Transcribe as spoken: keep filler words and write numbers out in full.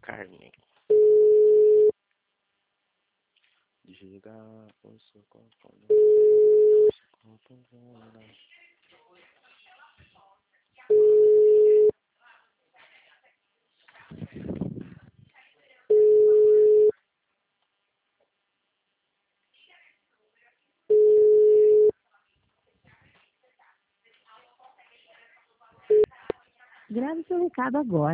carne. Diga o seu corpo. Grave seu recado agora.